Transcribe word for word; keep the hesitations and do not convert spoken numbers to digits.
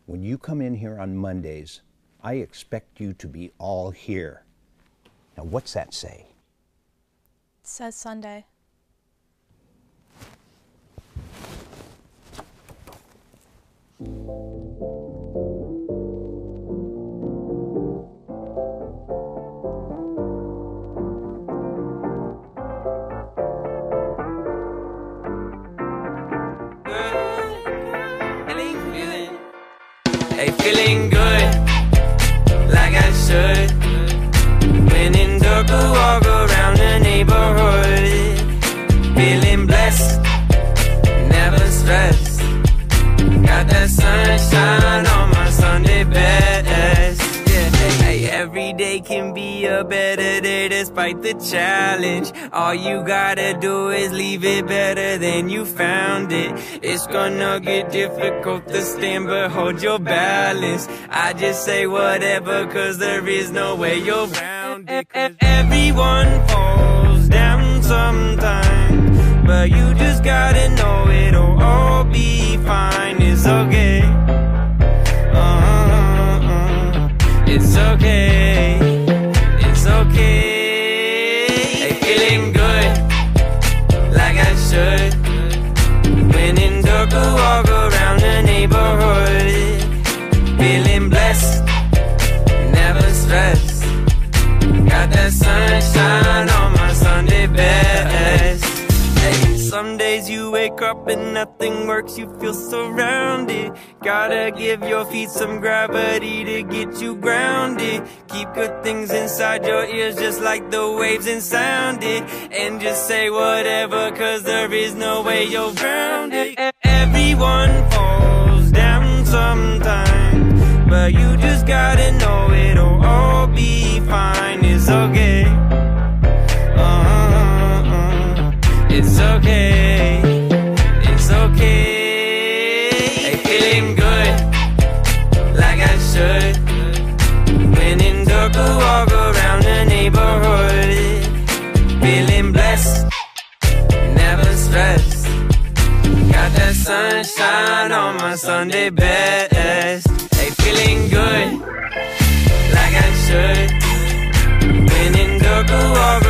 When you come in here on Mondays, I expect you to be all here. Now, what's that say? It says Sunday. Hey, feeling good, like I should. When in dark, I walk around the neighborhood. Feeling blessed, never stressed. Got that sunshine on my Sunday best. Yeah, hey, hey, every day can be a better day despite the challenge. All you gotta do is leave it better than you found it. It's gonna get difficult to stand, but hold your balance. I just say whatever, cause there is no way you're around it. Everyone falls down sometimes, but you just gotta know it'll all be fine. It's okay. Uh-uh-uh. It's okay. It's okay. Hey, feeling good, like I should. When in dark, I walk around the neighborhood. Feeling blessed, never stressed. Got that sunshine on my Sunday best. Hey, some days you wake up and nothing works, you feel surrounded. Gotta give your feet some gravity to get you grounded. Keep good things inside your ears just like the waves and sound it. And just say whatever, cause there is no way you're grounded. Everyone falls down sometimes, but you just gotta know it'll all be fine. It's okay. Uh-uh-uh. It's okay. It's okay. Hey, feeling good, like I should. When in dark, I walk around the neighborhood. Feeling blessed, never stressed. Got that sunshine on my Sunday best. Hey, feeling good, like I should. When in dark, I walk